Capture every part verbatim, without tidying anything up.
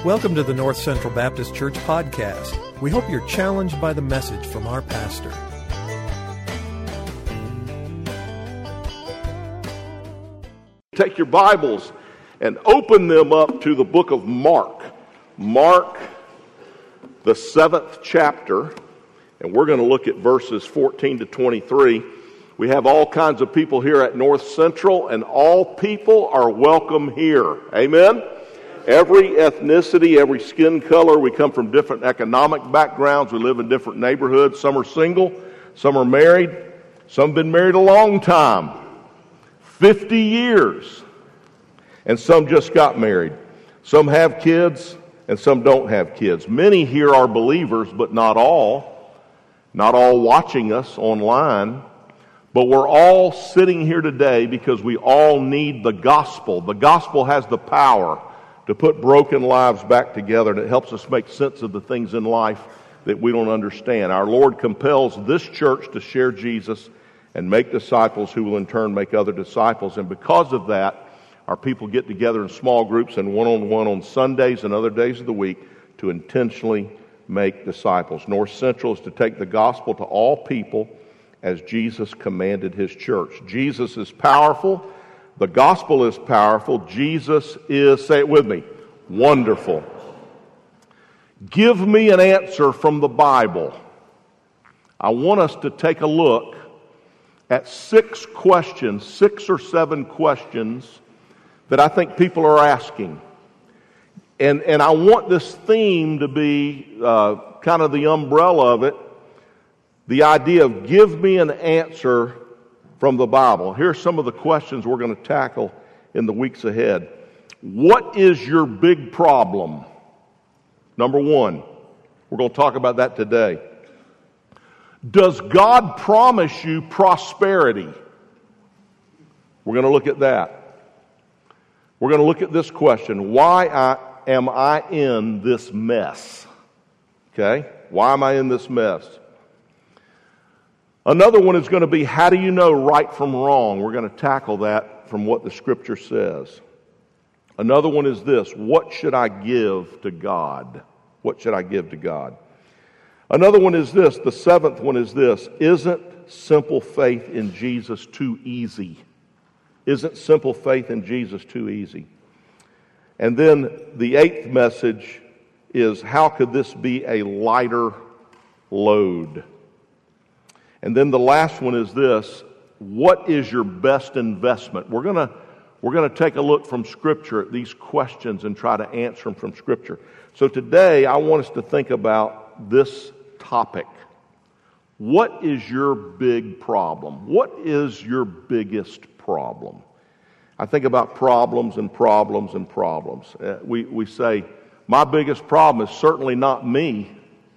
Welcome to the North Central Baptist Church podcast. We hope you're challenged by the message from our pastor. Take your Bibles and open them up to the book of Mark. Mark, the seventh chapter, and we're going to look at verses fourteen to twenty-three. We have all kinds of people here at North Central, and all people are welcome here. Amen? Every ethnicity, every skin color. We come from different economic backgrounds. We live in different neighborhoods. Some are single, some are married, some have been married a long time, fifty years, and some just got married. Some have kids, and some don't have kids. Many here are believers, but not all. Not all watching us online. But we're all sitting here today because we all need the gospel. The gospel has the power to put broken lives back together, and it helps us make sense of the things in life that we don't understand. Our Lord compels this church to share Jesus and make disciples who will in turn make other disciples. And because of that, our people get together in small groups and one-on-one on Sundays and other days of the week to intentionally make disciples. North Central is to take the gospel to all people as Jesus commanded His church. Jesus is powerful. The gospel is powerful. Jesus is, say it with me, wonderful. Give me an answer from the Bible. I want us to take a look at six questions, six or seven questions that I think people are asking. And, and I want this theme to be uh, kind of the umbrella of it, the idea of give me an answer from the Bible. Here are some of the questions we're going to tackle in the weeks ahead. What is your big problem? Number one, we're going to talk about that today. Does God promise you prosperity? We're going to look at that. We're going to look at this question. Why I, am I in this mess? Okay? Why am I in this mess? Another one is going to be, how do you know right from wrong? We're going to tackle that from what the Scripture says. Another one is this, what should I give to God? What should I give to God? Another one is this, the seventh one is this, isn't simple faith in Jesus too easy? Isn't simple faith in Jesus too easy? And then the eighth message is, how could this be a lighter load? And then the last one is this, what is your best investment? We're going to we're going to take a look from Scripture at these questions and try to answer them from Scripture. So today I want us to think about this topic. What is your big problem? What is your biggest problem? I think about problems and problems and problems. Uh, we, we say, my biggest problem is certainly not me.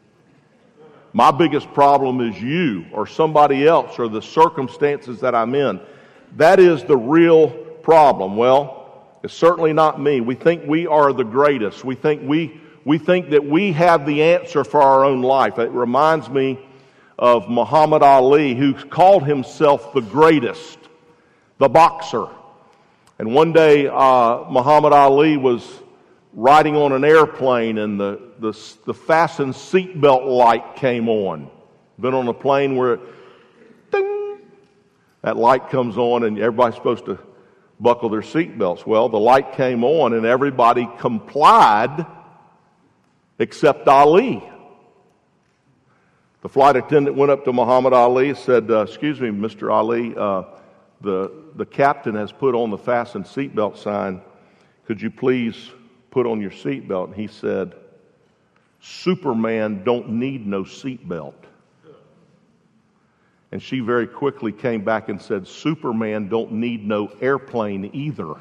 My biggest problem is you or somebody else or the circumstances that I'm in. That is the real problem. Well, it's certainly not me. We think we are the greatest. We think we we think that we have the answer for our own life. It reminds me of Muhammad Ali, who called himself the greatest, the boxer. And one day, uh, Muhammad Ali was riding on an airplane, and the, the, the fasten seatbelt light came on. Been on a plane where, ding, that light comes on, and everybody's supposed to buckle their seatbelts. Well, the light came on, and everybody complied except Ali. The flight attendant went up to Muhammad Ali and said, uh, excuse me, Mister Ali, uh, the, the captain has put on the fasten seatbelt sign. Could you please put on your seatbelt? And he said, Superman don't need no seatbelt. And she very quickly came back and said, Superman don't need no airplane either.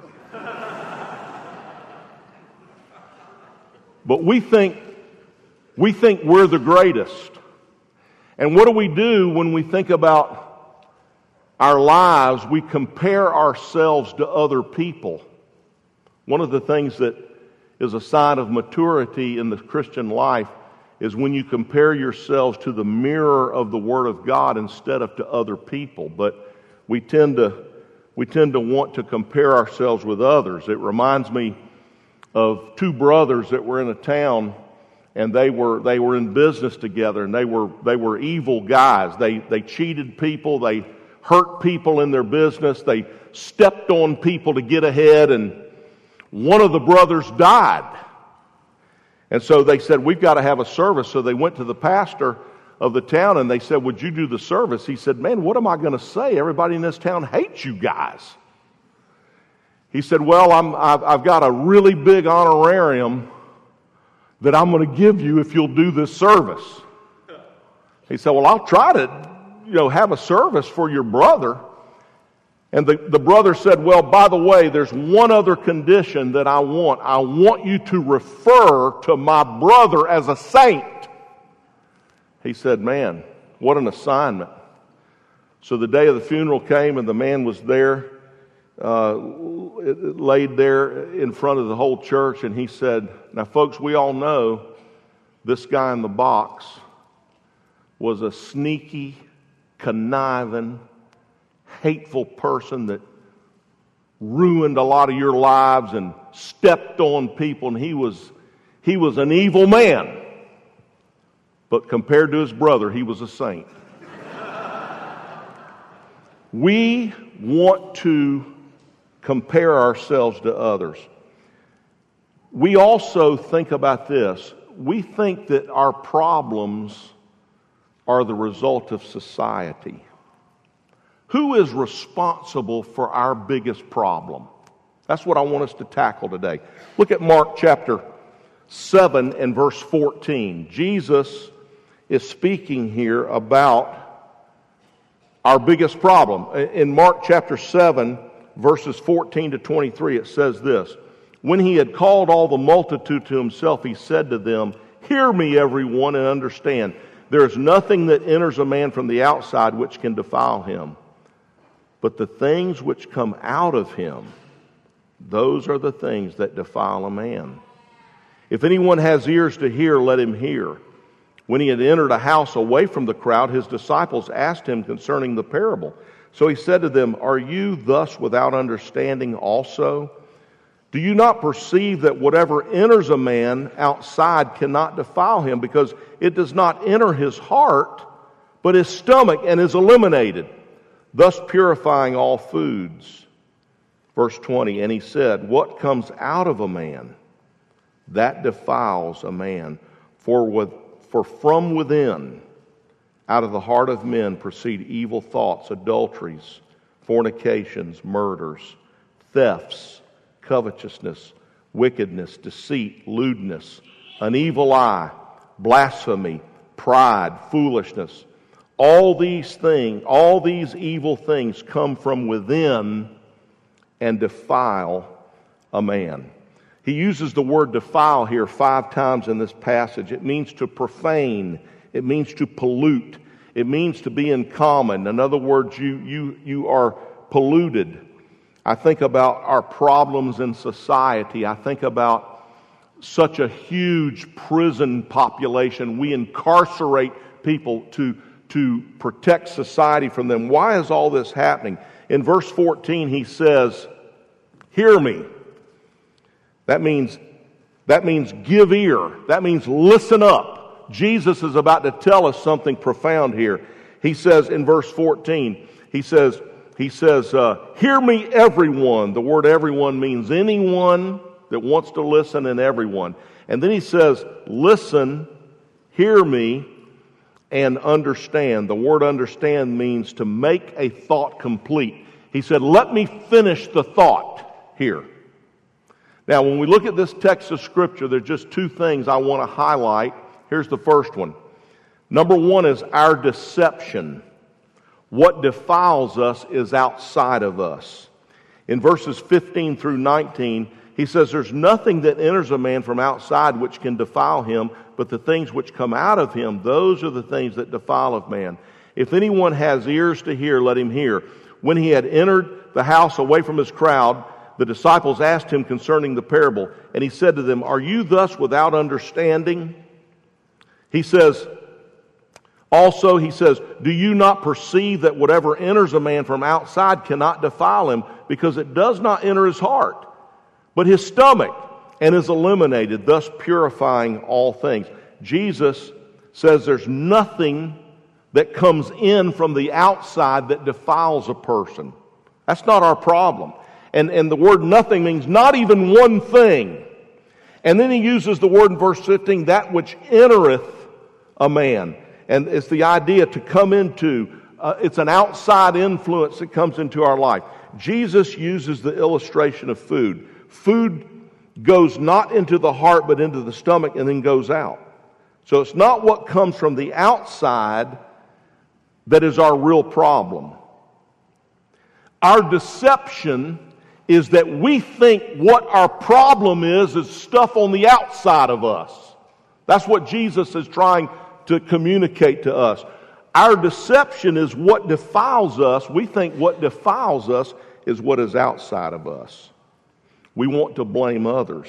But we think we think we're the greatest. And what do we do when we think about our lives? We compare ourselves to other people. One of the things that is a sign of maturity in the Christian life is when you compare yourselves to the mirror of the Word of God instead of to other people. But we tend to we tend to want to compare ourselves with others. It reminds me of two brothers that were in a town, and they were they were in business together, and they were they were evil guys. They they cheated people, they hurt people in their business, they stepped on people to get ahead, and one of the brothers died. And so they said, we've got to have a service. So they went to the pastor of the town and they said, would you do the service? He said, man, what am I going to say? Everybody in this town hates you guys. He said, well, I'm, I've, I've got a really big honorarium that I'm going to give you if you'll do this service. He said, well, I'll try to, you know, have a service for your brother. And the, the brother said, well, by the way, there's one other condition that I want. I want you to refer to my brother as a saint. He said, man, what an assignment. So the day of the funeral came and the man was there, uh, laid there in front of the whole church, and he said, now folks, we all know this guy in the box was a sneaky, conniving, hateful person that ruined a lot of your lives and stepped on people, and he was he was an evil man. But compared to his brother, he was a saint. We want to compare ourselves to others. We also think about this. We think that our problems are the result of society. Who is responsible for our biggest problem? That's what I want us to tackle today. Look at Mark chapter seven and verse fourteen. Jesus is speaking here about our biggest problem. In Mark chapter seven, verses fourteen to twenty-three, it says this. When he had called all the multitude to himself, he said to them, hear me, everyone, and understand. There is nothing that enters a man from the outside which can defile him. But the things which come out of him, those are the things that defile a man. If anyone has ears to hear, let him hear. When he had entered a house away from the crowd, his disciples asked him concerning the parable. So he said to them, are you thus without understanding also? Do you not perceive that whatever enters a man outside cannot defile him, because it does not enter his heart, but his stomach, and is eliminated, thus purifying all foods? Verse twenty, and he said, what comes out of a man, that defiles a man. For with For from within, out of the heart of men, proceed evil thoughts, adulteries, fornications, murders, thefts, covetousness, wickedness, deceit, lewdness, an evil eye, blasphemy, pride, foolishness. All these things, all these evil things come from within and defile a man. He uses the word defile here five times in this passage. It means to profane. It means to pollute. It means to be in common. In other words, you, you, you are polluted. I think about our problems in society. I think about such a huge prison population. We incarcerate people to, to protect society from them. Why is all this happening? In verse fourteen, he says, hear me. That means, that means give ear. That means listen up. Jesus is about to tell us something profound here. He says in verse fourteen, he says, he says, uh, hear me, everyone. The word everyone means anyone that wants to listen, and everyone. And then he says, listen, hear me, and understand. The word understand means to make a thought complete. He said, let me finish the thought here. Now, when we look at this text of Scripture, there's just two things I want to highlight. Here's the first one. Number one is our deception. What defiles us is outside of us. In verses fifteen through nineteen, he says, there's nothing that enters a man from outside which can defile him, but the things which come out of him, those are the things that defile a man. If anyone has ears to hear, let him hear. When he had entered the house away from his crowd, the disciples asked him concerning the parable, and he said to them, are you thus without understanding? He says, also, he says, do you not perceive that whatever enters a man from outside cannot defile him, because it does not enter his heart, but his stomach, and is eliminated, thus purifying all things. Jesus says there's nothing that comes in from the outside that defiles a person. That's not our problem. And, and the word nothing means not even one thing. And then he uses the word in verse fifteen, that which entereth a man. And it's the idea to come into, uh, it's an outside influence that comes into our life. Jesus uses the illustration of food. Food goes not into the heart but into the stomach and then goes out. So it's not what comes from the outside that is our real problem. Our deception is that we think what our problem is is stuff on the outside of us. That's what Jesus is trying to communicate to us. Our deception is what defiles us. We think what defiles us is what is outside of us. We want to blame others.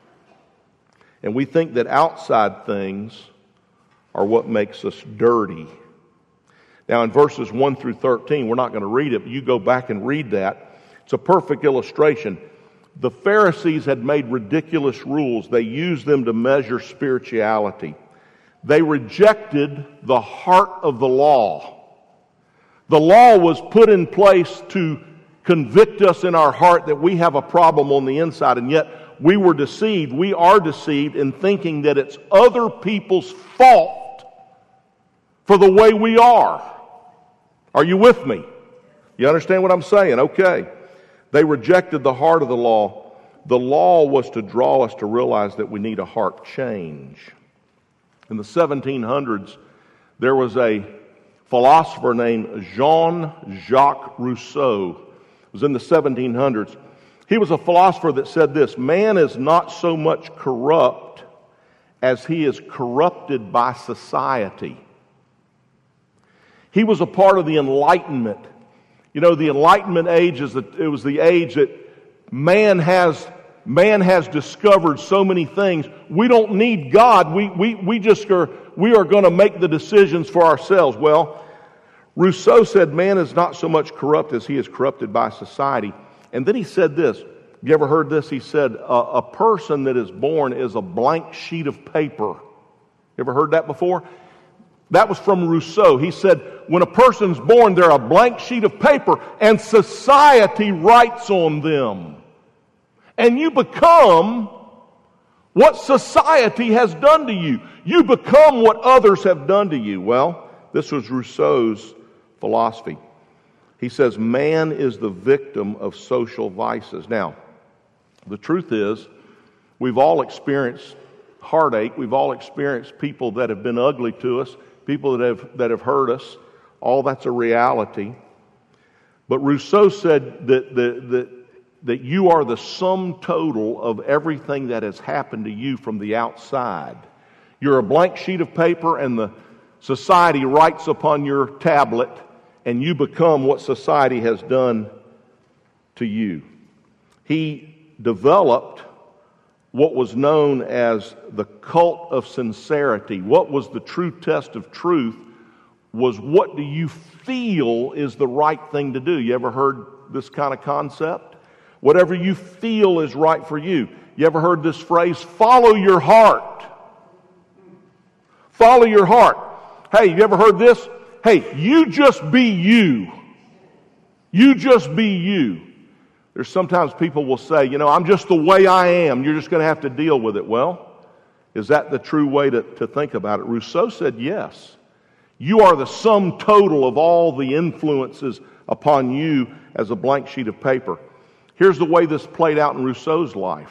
And we think that outside things are what makes us dirty. Now in verses one through thirteen, we're not going to read it, but you go back and read that. It's a perfect illustration. The Pharisees had made ridiculous rules. They used them to measure spirituality. They rejected the heart of the law. The law was put in place to convict us in our heart that we have a problem on the inside, and yet we were deceived. We are deceived in thinking that it's other people's fault for the way we are. Are you with me? You understand what I'm saying? Okay. They rejected the heart of the law. The law was to draw us to realize that we need a heart change. In the seventeen hundreds, there was a philosopher named Jean-Jacques Rousseau. It was in the seventeen hundreds. He was a philosopher that said this: man is not so much corrupt as he is corrupted by society. He was a part of the Enlightenment. You know, the Enlightenment age is the, it was the age that man has man has discovered so many things. We don't need God. We we we just are we are going to make the decisions for ourselves. Well, Rousseau said man is not so much corrupt as he is corrupted by society. And then he said this. You ever heard this? He said a, a person that is born is a blank sheet of paper. You ever heard that before? That was from Rousseau. He said, when a person's born, they're a blank sheet of paper, and society writes on them. And you become what society has done to you. You become what others have done to you. Well, this was Rousseau's philosophy. He says, man is the victim of social vices. Now, the truth is, we've all experienced heartache. We've all experienced people that have been ugly to us, people that have that have hurt us. All that's a reality. But Rousseau said that, that, that, that you are the sum total of everything that has happened to you from the outside. You're a blank sheet of paper, and the society writes upon your tablet, and you become what society has done to you. He developed what was known as the cult of sincerity. What was the true test of truth was, what do you feel is the right thing to do? You ever heard this kind of concept? Whatever you feel is right for you. You ever heard this phrase, follow your heart? Follow your heart. Hey, you ever heard this? Hey, you just be you. You just be you. There's sometimes people will say, you know, I'm just the way I am. You're just going to have to deal with it. Well, is that the true way to, to think about it? Rousseau said yes. You are the sum total of all the influences upon you as a blank sheet of paper. Here's the way this played out in Rousseau's life.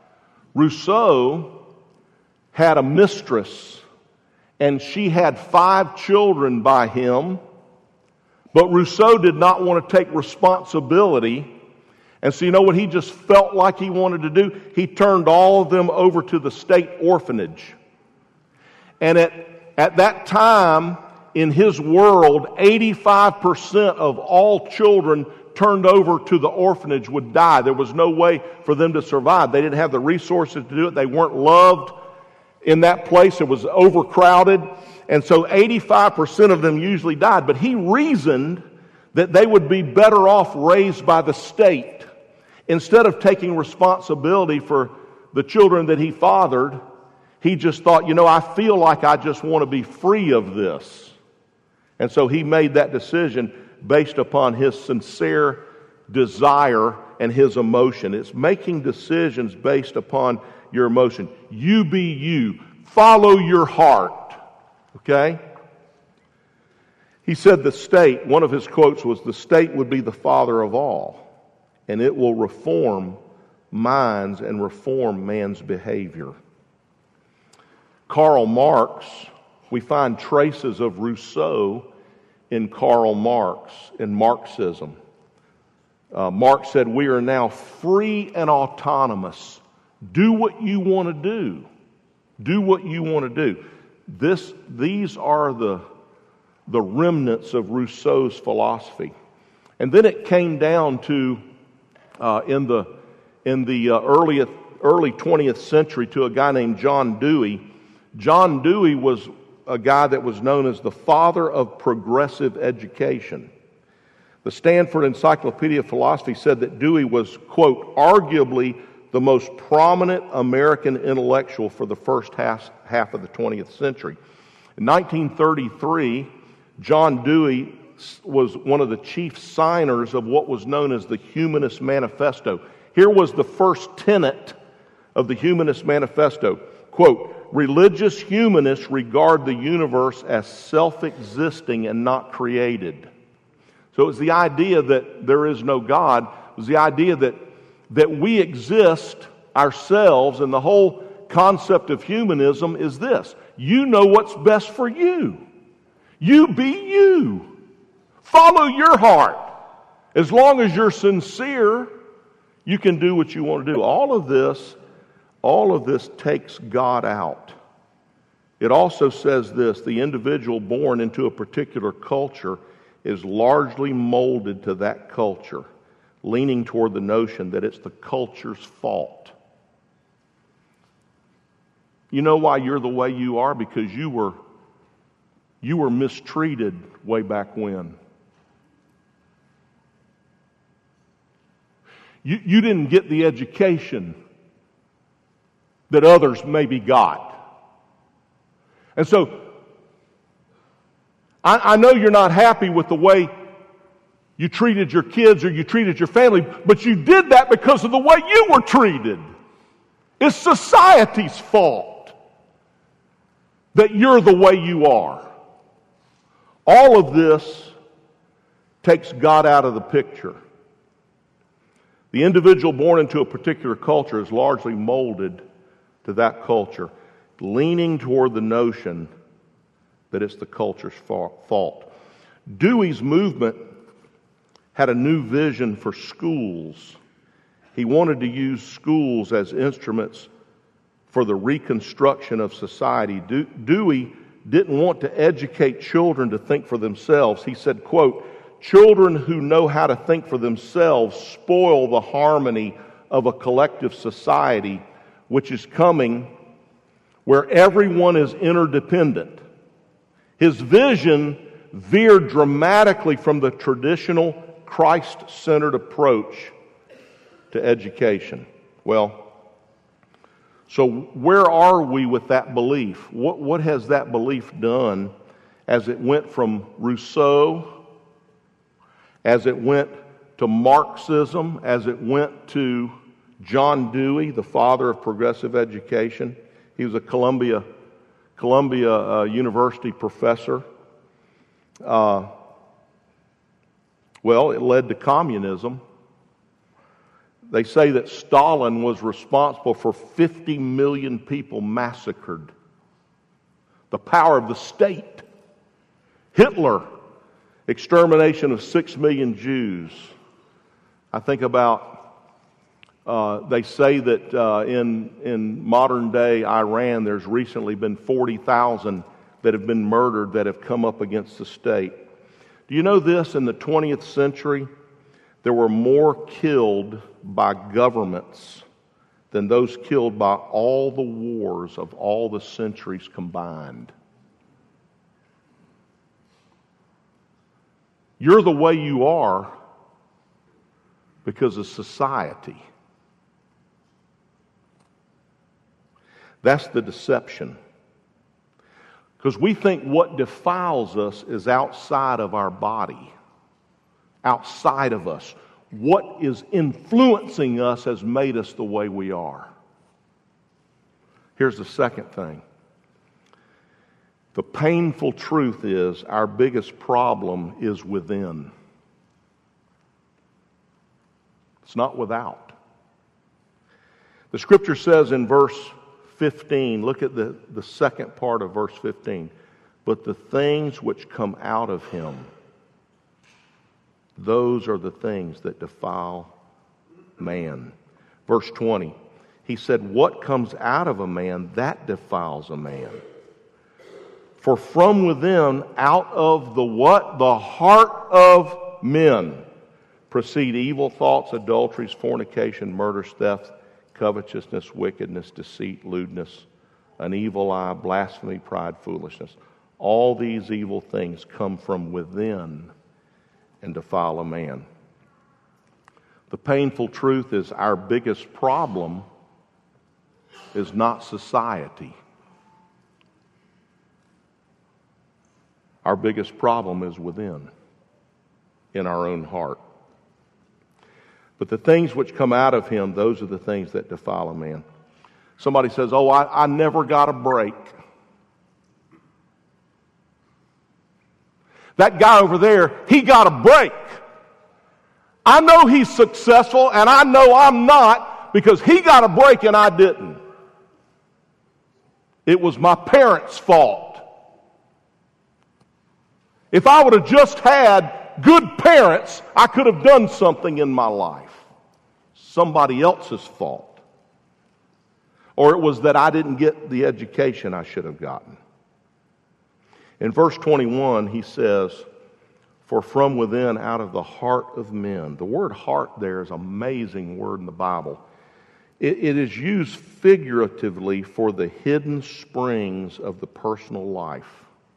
Rousseau had a mistress, and she had five children by him, but Rousseau did not want to take responsibility. And so you know what he just felt like he wanted to do? He turned all of them over to the state orphanage. And at, at that time, in his world, eighty-five percent of all children turned over to the orphanage would die. There was no way for them to survive. They didn't have the resources to do it. They weren't loved in that place. It was overcrowded. And so eighty-five percent of them usually died. But he reasoned that they would be better off raised by the state instead of taking responsibility for the children that he fathered, he just thought, you know, I feel like I just want to be free of this. And so he made that decision based upon his sincere desire and his emotion. It's making decisions based upon your emotion. You be you. Follow your heart. Okay? He said the state, one of his quotes was, the state would be the father of all, and it will reform minds and reform man's behavior. Karl Marx, we find traces of Rousseau in Karl Marx, in Marxism. Uh, Marx said, we are now free and autonomous. Do what you want to do. Do what you want to do. This, these are the, the remnants of Rousseau's philosophy. And then it came down to, uh, in the, in the uh, early, early twentieth century, to a guy named John Dewey. John Dewey was a guy that was known as the father of progressive education. The Stanford Encyclopedia of Philosophy said that Dewey was, quote, arguably the most prominent American intellectual for the first half, half of the twentieth century. In nineteen thirty-three, John Dewey was one of the chief signers of what was known as the Humanist Manifesto. Here was the first tenet of the Humanist Manifesto. Quote, religious humanists regard the universe as self-existing and not created. So it was the idea that there is no God. It was the idea that, that we exist ourselves, and the whole concept of humanism is this. You know what's best for you. You be you. Follow your heart. As long as you're sincere, you can do what you want to do. All of this, all of this takes God out. It also says this, the individual born into a particular culture is largely molded to that culture, leaning toward the notion that it's the culture's fault. You know why you're the way you are? Because you were, you were mistreated way back when. You, you didn't get the education that others maybe got. And so, I, I know you're not happy with the way you treated your kids or you treated your family, but you did that because of the way you were treated. It's society's fault that you're the way you are. All of this takes God out of the picture. The individual born into a particular culture is largely molded to that culture, leaning toward the notion that it's the culture's fault. Dewey's movement had a new vision for schools. He wanted to use schools as instruments for the reconstruction of society. Dewey didn't want to educate children to think for themselves. He said, quote, children who know how to think for themselves spoil the harmony of a collective society which is coming where everyone is interdependent. His vision veered dramatically from the traditional Christ-centered approach to education. Well, so where are we with that belief? What, what has that belief done as it went from Rousseau, as it went to Marxism, as it went to John Dewey, the father of progressive education? He was a Columbia, Columbia uh, University professor. Uh, well, it led to communism. They say that Stalin was responsible for fifty million people massacred. The power of the state. Hitler, extermination of six million Jews. I think about Uh, they say that uh, in, in modern day Iran, there's recently been forty thousand that have been murdered that have come up against the state. Do you know this? In the twentieth century, there were more killed by governments than those killed by all the wars of all the centuries combined. You're the way you are because of society. That's the deception. Because we think what defiles us is outside of our body, outside of us. What is influencing us has made us the way we are. Here's the second thing. The painful truth is our biggest problem is within. It's not without. The scripture says in verse fifteen, look at the, the second part of verse fifteen. But the things which come out of him, those are the things that defile man. Verse twenty, he said, what comes out of a man, that defiles a man. For from within, out of the what? The heart of men proceed evil thoughts, adulteries, fornication, murders, theft, covetousness, wickedness, deceit, lewdness, an evil eye, blasphemy, pride, foolishness. All these evil things come from within and defile a man. The painful truth is our biggest problem is not society. Our biggest problem is within, in our own heart. But the things which come out of him, those are the things that defile a man. Somebody says, oh, I, I never got a break. That guy over there, he got a break. I know he's successful, and I know I'm not, because he got a break and I didn't. It was my parents' fault. If I would have just had good parents, I could have done something in my life. Somebody else's fault. Or it was that I didn't get the education I should have gotten. In verse twenty-one, he says, for from within, out of the heart of men. The word heart there is an amazing word in the Bible. It, it is used figuratively for the hidden springs of the personal life.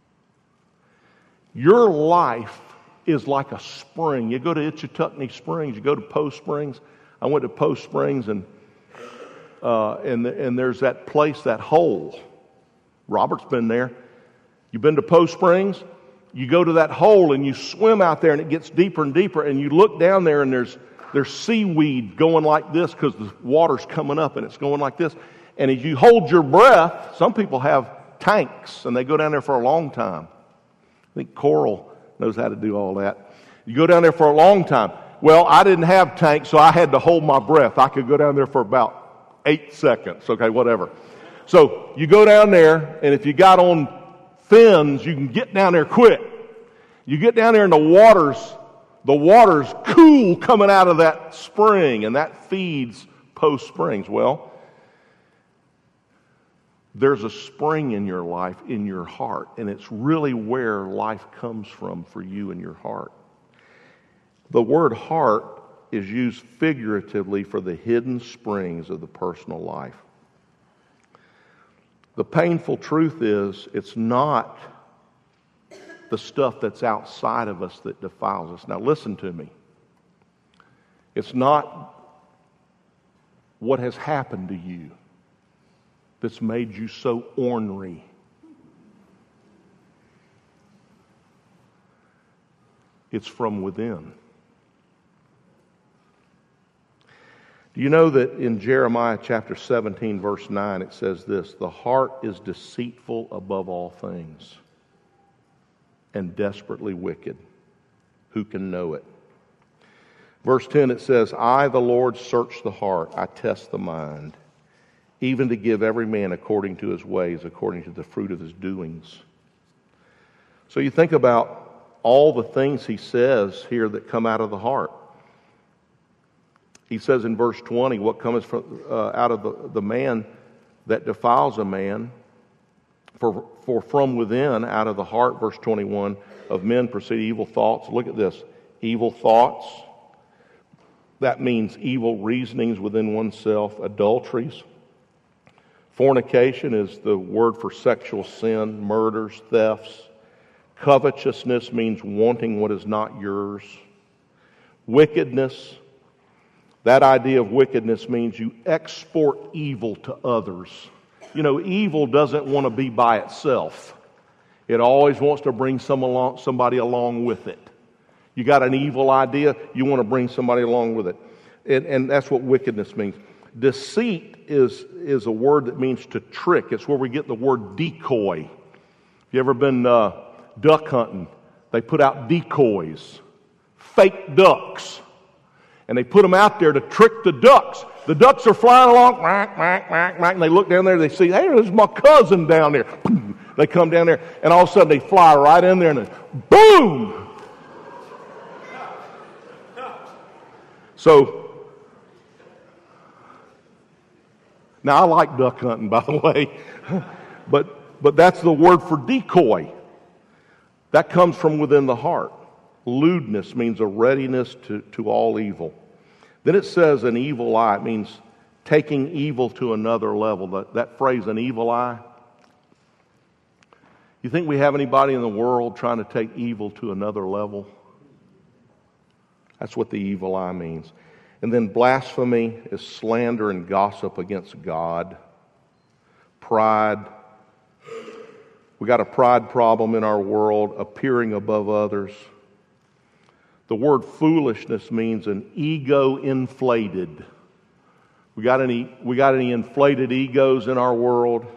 Your life is like a spring. You go to Itchitucknee Springs, you go to Post Springs. I went to Post Springs, and uh, and and there's that place, that hole. Robert's been there. You've been to Post Springs? You go to that hole and you swim out there, and it gets deeper and deeper, and you look down there, and there's there's seaweed going like this because the water's coming up and it's going like this. And as you hold your breath, some people have tanks and they go down there for a long time. I think Coral knows how to do all that. You go down there for a long time. Well, I didn't have tanks, so I had to hold my breath. I could go down there for about eight seconds, okay, whatever. So you go down there, and if you got on fins, you can get down there quick. You get down there, and the water's the water's cool coming out of that spring, and that feeds Post Springs. Well, there's a spring in your life, in your heart, and it's really where life comes from for you in your heart. The word heart is used figuratively for the hidden springs of the personal life. The painful truth is, it's not the stuff that's outside of us that defiles us. Now listen to me. It's not what has happened to you that's made you so ornery. It's from within. Do you know that in Jeremiah chapter seventeen, verse nine, it says this, the heart is deceitful above all things and desperately wicked. Who can know it? Verse ten, it says, I, the Lord, search the heart. I test the mind, even to give every man according to his ways, according to the fruit of his doings. So you think about all the things he says here that come out of the heart. He says in verse twenty, what comes from, uh, out of the, the man that defiles a man, for, for from within, out of the heart, verse twenty-one, of men proceed evil thoughts. Look at this, evil thoughts. That means evil reasonings within oneself, adulteries. Fornication is the word for sexual sin, murders, thefts. Covetousness means wanting what is not yours. Wickedness, that idea of wickedness means you export evil to others. You know, evil doesn't want to be by itself. It always wants to bring some along, somebody along with it. You got an evil idea, you want to bring somebody along with it. And, and that's what wickedness means. Deceit is, is a word that means to trick. It's where we get the word decoy. Have you ever been uh, duck hunting? They put out decoys, fake ducks. And they put them out there to trick the ducks. The ducks are flying along, quack, quack, quack, quack, and they look down there, they see, hey, there's my cousin down there. They come down there, and all of a sudden they fly right in there, and then, boom! So, now I like duck hunting, by the way, but but that's the word for decoy. That comes from within the heart. Lewdness means a readiness to, to all evil. Then it says an evil eye. It means taking evil to another level. That, that phrase, an evil eye. You think we have anybody in the world trying to take evil to another level? That's what the evil eye means. And then blasphemy is slander and gossip against God. Pride. We got a pride problem in our world, appearing above others. The word foolishness means an ego inflated. We got any, we got any inflated egos in our world?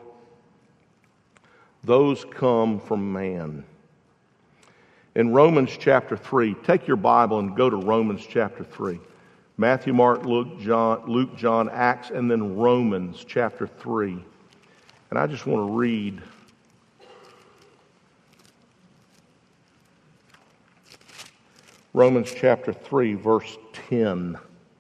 Those come from man. In Romans chapter three, take your Bible and go to Romans chapter three. Matthew, Mark, Luke, John, Luke, John, Acts, and then Romans chapter three. And I just want to read Romans chapter three, verse ten.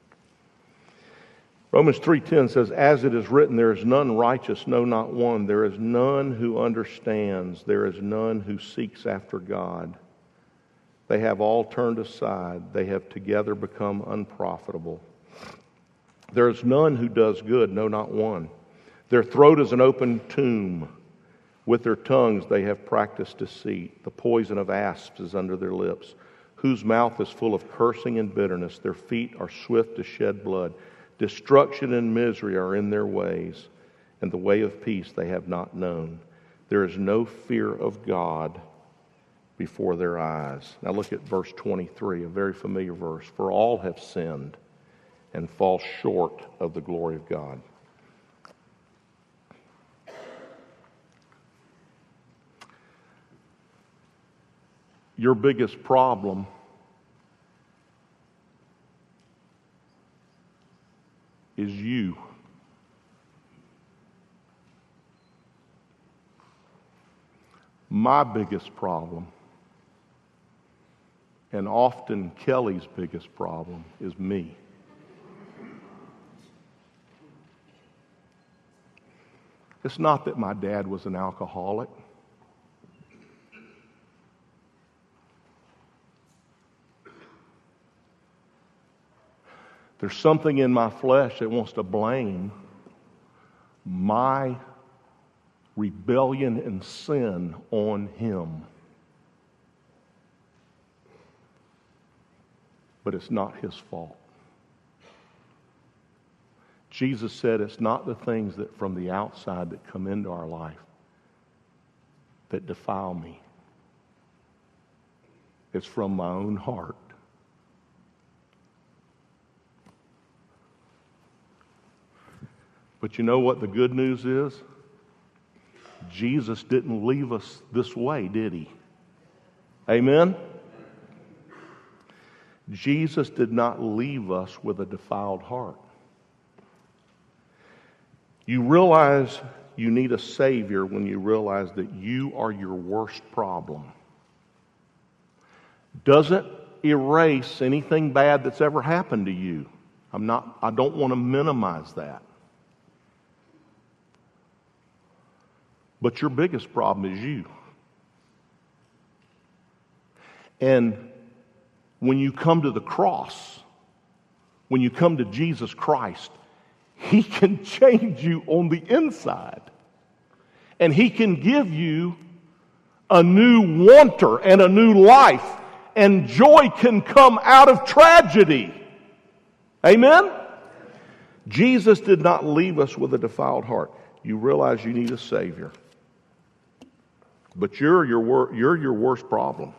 Romans three ten says, as it is written, there is none righteous, no, not one. There is none who understands. There is none who seeks after God. They have all turned aside. They have together become unprofitable. There is none who does good, no, not one. Their throat is an open tomb. With their tongues they have practiced deceit. The poison of asps is under their lips, whose mouth is full of cursing and bitterness. Their feet are swift to shed blood. Destruction and misery are in their ways, and the way of peace they have not known. There is no fear of God before their eyes. Now look at verse twenty-three, a very familiar verse. For all have sinned and fall short of the glory of God. Your biggest problem is you. My biggest problem, and often Kelly's biggest problem, is me. It's not that my dad was an alcoholic. There's something in my flesh that wants to blame my rebellion and sin on him. But it's not his fault. Jesus said it's not the things that from the outside that come into our life that defile me. It's from my own heart. But you know what the good news is? Jesus didn't leave us this way, did he? Amen? Jesus did not leave us with a defiled heart. You realize you need a Savior when you realize that you are your worst problem. Doesn't erase anything bad that's ever happened to you. I'm not, I don't want to minimize that. But your biggest problem is you. And when you come to the cross, when you come to Jesus Christ, He can change you on the inside. And He can give you a new wanter and a new life. And joy can come out of tragedy. Amen? Jesus did not leave us with a defiled heart. you realize you need a Savior. But you're your, wor- you're your worst problem.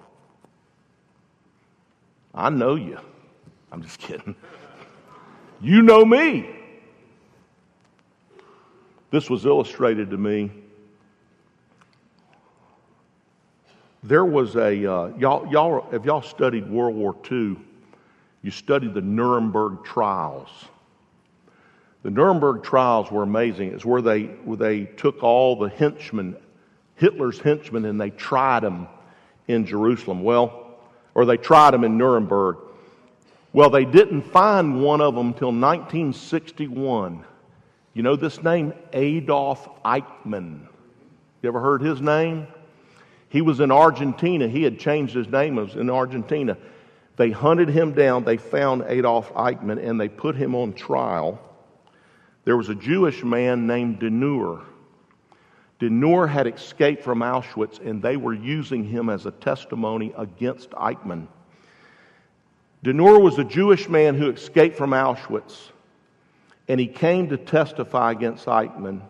I know you. I'm just kidding. You know me. This was illustrated to me. There was a, uh, y'all, y'all, if y'all studied World War Two, you studied the Nuremberg trials. The Nuremberg trials were amazing. It's where they, where they took all the henchmen, Hitler's henchmen, and they tried them in Jerusalem. Well, or they tried them in Nuremberg. Well, they didn't find one of them until nineteen sixty-one. You know this name? Adolf Eichmann. You ever heard his name? He was in Argentina. He had changed his name. It was in Argentina. They hunted him down. They found Adolf Eichmann, and they put him on trial. There was a Jewish man named De Noor. De Noor had escaped from Auschwitz, and they were using him as a testimony against Eichmann. De Noor was a Jewish man who escaped from Auschwitz, and he came to testify against Eichmann.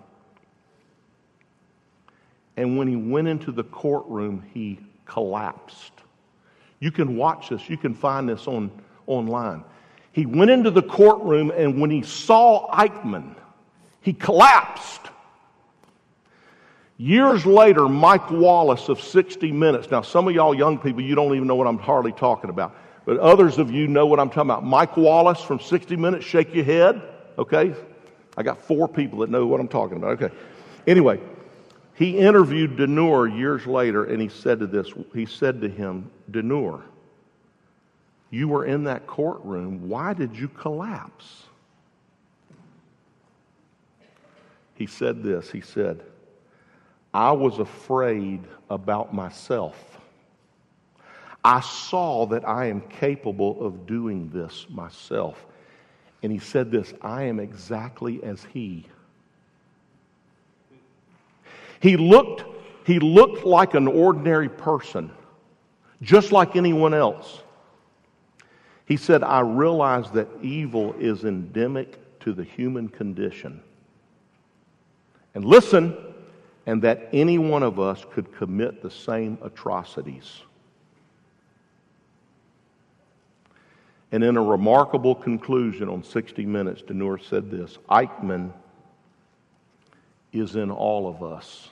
And when he went into the courtroom, he collapsed. You can watch this. You can find this on online. He went into the courtroom, and when he saw Eichmann, he collapsed. Years later, Mike Wallace of sixty minutes. Now, some of y'all young people, you don't even know what I'm hardly talking about. But others of you know what I'm talking about. Mike Wallace from sixty minutes, shake your head. Okay? I got four people that know what I'm talking about. Okay. Anyway, he interviewed De Noor years later, and he said to this, he said to him, De Noor, you were in that courtroom. Why did you collapse? He said this, he said, I was afraid about myself. I saw that I am capable of doing this myself. And he said this, I am exactly as he. He looked, he looked like an ordinary person, just like anyone else. He said, I realize that evil is endemic to the human condition. And listen, and that any one of us could commit the same atrocities. And in a remarkable conclusion on sixty minutes, De Noor said this, Eichmann is in all of us.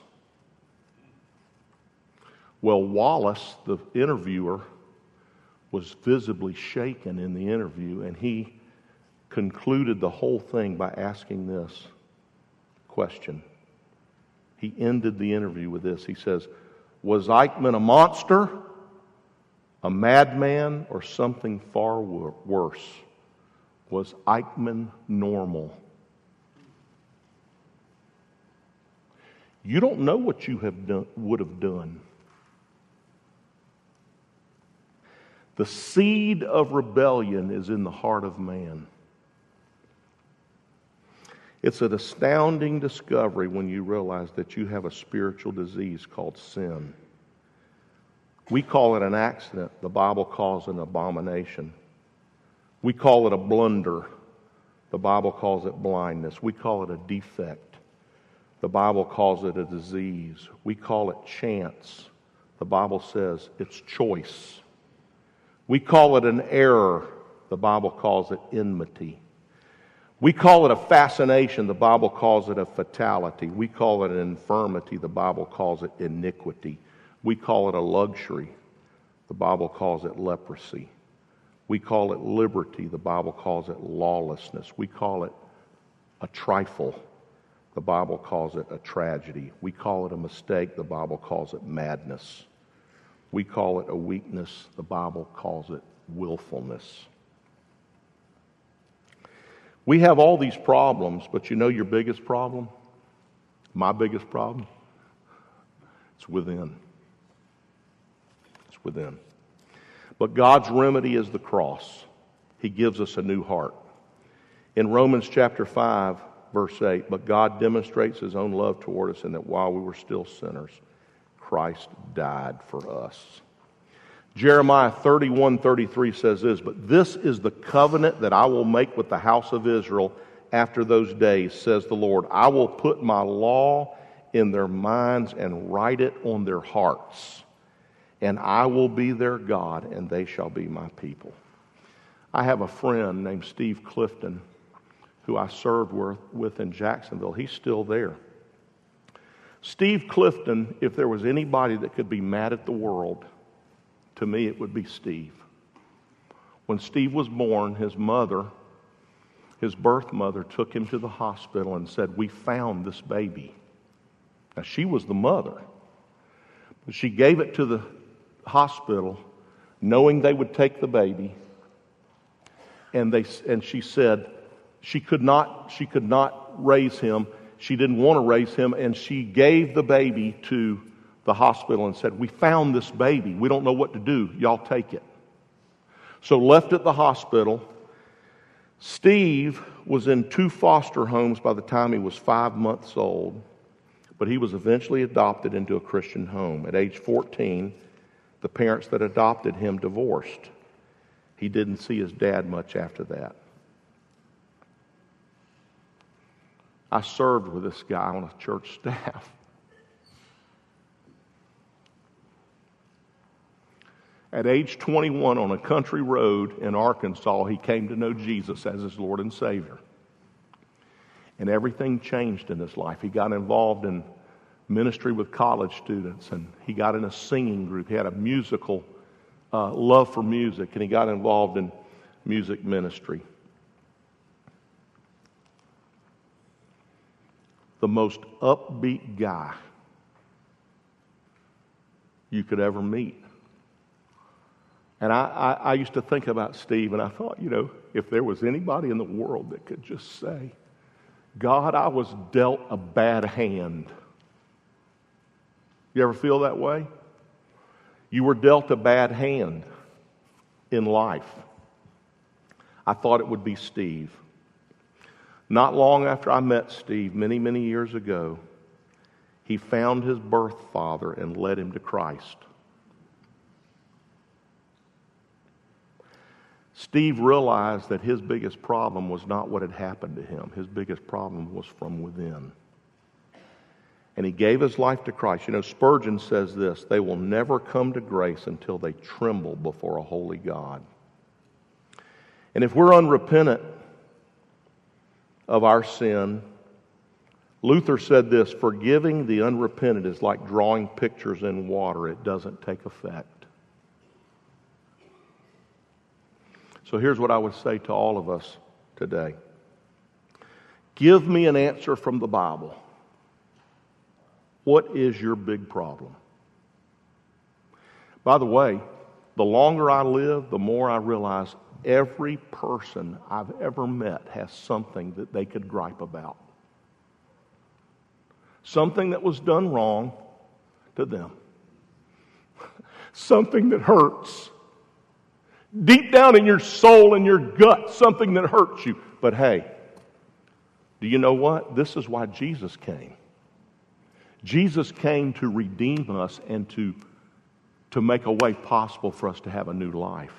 Well, Wallace, the interviewer, was visibly shaken in the interview, and he concluded the whole thing by asking this question. He ended the interview with this. He says, was Eichmann a monster, a madman, or something far wor- worse? Was Eichmann normal? You don't know what you have done, would have done. The seed of rebellion is in the heart of man. It's an astounding discovery when you realize that you have a spiritual disease called sin. We call it an accident. The Bible calls it an abomination. We call it a blunder. The Bible calls it blindness. We call it a defect. The Bible calls it a disease. We call it chance. The Bible says it's choice. We call it an error. The Bible calls it enmity. We call it a fascination. The Bible calls it a fatality. We call it an infirmity. The Bible calls it iniquity. We call it a luxury. The Bible calls it leprosy. We call it liberty. The Bible calls it lawlessness. We call it a trifle. The Bible calls it a tragedy. We call it a mistake. The Bible calls it madness. We call it a weakness. The Bible calls it willfulness. We have all these problems, but you know your biggest problem? My biggest problem? It's within. It's within. But God's remedy is the cross. He gives us a new heart. In Romans chapter five, verse eight, but God demonstrates His own love toward us in that while we were still sinners, Christ died for us. Jeremiah thirty-one thirty-three says this, but this is the covenant that I will make with the house of Israel after those days, says the Lord, I will put my law in their minds and write it on their hearts. And I will be their God, and they shall be my people. I have a friend named Steve Clifton who I served with in Jacksonville. He's still there. Steve Clifton, if there was anybody that could be mad at the world, to me it would be Steve. When Steve was born, his mother, his birth mother, took him to the hospital and said, we found this baby. Now, she was the mother. But she gave it to the hospital knowing they would take the baby. And they and she said she could not she could not raise him. She didn't want to raise him, and she gave the baby to the hospital and said, we found this baby. We don't know what to do. Y'all take it. So left at the hospital, Steve was in two foster homes by the time he was five months old, but he was eventually adopted into a Christian home. At age fourteen, the parents that adopted him divorced. He didn't see his dad much after that. I served with this guy on a church staff. At age twenty-one, on a country road in Arkansas, he came to know Jesus as his Lord and Savior. And everything changed in his life. He got involved in ministry with college students, and he got in a singing group. He had a musical uh, love for music, and he got involved in music ministry. The most upbeat guy you could ever meet. And I, I, I used to think about Steve, and I thought, you know, if there was anybody in the world that could just say, God, I was dealt a bad hand. You ever feel that way? You were dealt a bad hand in life. I thought it would be Steve. Not long after I met Steve, many, many years ago, he found his birth father and led him to Christ. Steve realized that his biggest problem was not what had happened to him. His biggest problem was from within. And he gave his life to Christ. You know, Spurgeon says this, they will never come to grace until they tremble before a holy God. And if we're unrepentant of our sin, Luther said this, forgiving the unrepentant is like drawing pictures in water. It doesn't take effect. So here's what I would say to all of us today. Give me an answer from the Bible. What is your big problem? By the way, the longer I live, the more I realize every person I've ever met has something that they could gripe about. Something that was done wrong to them. Something that hurts. Deep down in your soul and your gut, something that hurts you. But hey, do you know what? This is why Jesus came. Jesus came to redeem us and to, to make a way possible for us to have a new life.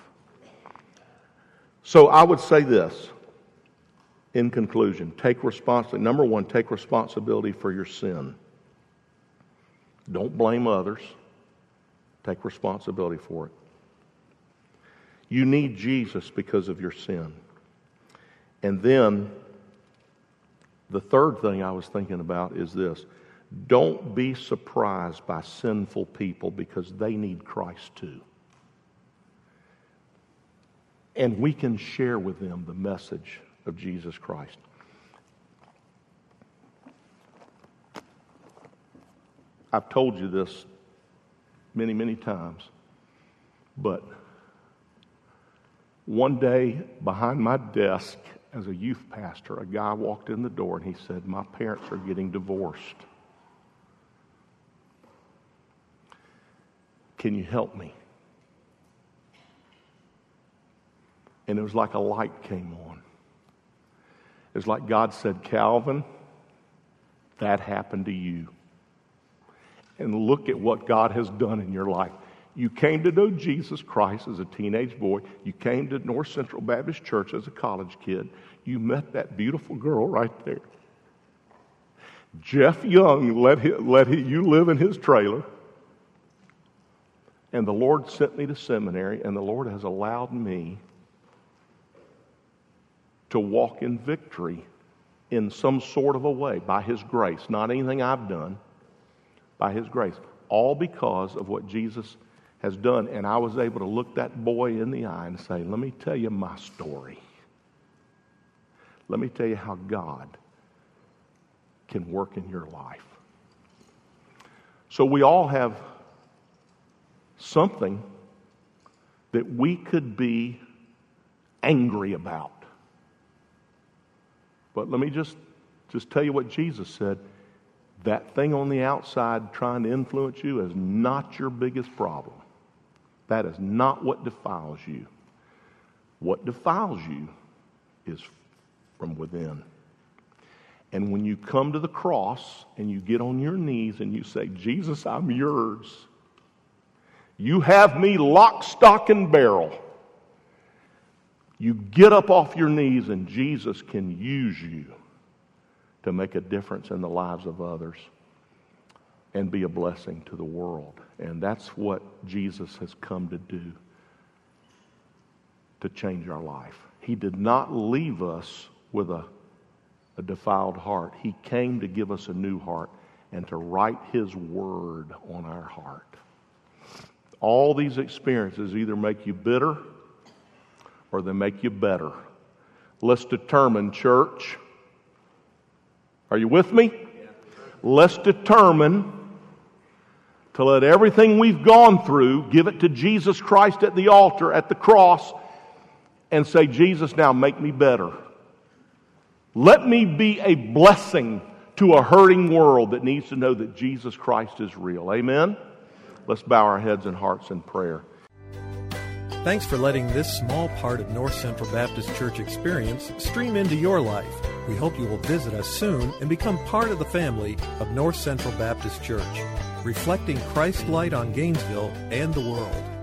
So I would say this in conclusion. Take responsibility. Number one, take responsibility for your sin. Don't blame others. Take responsibility for it. You need Jesus because of your sin. And then, the third thing I was thinking about is this. Don't be surprised by sinful people because they need Christ too. And we can share with them the message of Jesus Christ. I've told you this many, many times, but one day behind my desk as a youth pastor, a guy walked in the door and he said, my parents are getting divorced. Can you help me? And it was like a light came on. It was like God said, Calvin, that happened to you. And look at what God has done in your life. You came to know Jesus Christ as a teenage boy. You came to North Central Baptist Church as a college kid. You met that beautiful girl right there. Jeff Young let, him, let he, you live in his trailer. And the Lord sent me to seminary, and the Lord has allowed me to walk in victory in some sort of a way by His grace. Not anything I've done, by His grace. All because of what Jesus has done. And I was able to look that boy in the eye and say, let me tell you my story. Let me tell you how God can work in your life. So we all have something that we could be angry about. But let me just, just tell you what Jesus said. That thing on the outside trying to influence you is not your biggest problem. That is not what defiles you. What defiles you is from within. And when you come to the cross and you get on your knees and you say, Jesus, I'm yours. You have me lock, stock, and barrel. You get up off your knees and Jesus can use you to make a difference in the lives of others and be a blessing to the world. And that's what Jesus has come to do, to change our life. He did not leave us with a, a defiled heart. He came to give us a new heart and to write His word on our heart. All these experiences either make you bitter or they make you better. Let's determine, church. Are you with me? Let's determine to let everything we've gone through, give it to Jesus Christ at the altar, at the cross, and say, Jesus, now make me better. Let me be a blessing to a hurting world that needs to know that Jesus Christ is real. Amen? Let's bow our heads and hearts in prayer. Thanks for letting this small part of North Central Baptist Church experience stream into your life. We hope you will visit us soon and become part of the family of North Central Baptist Church, reflecting Christ's light on Gainesville and the world.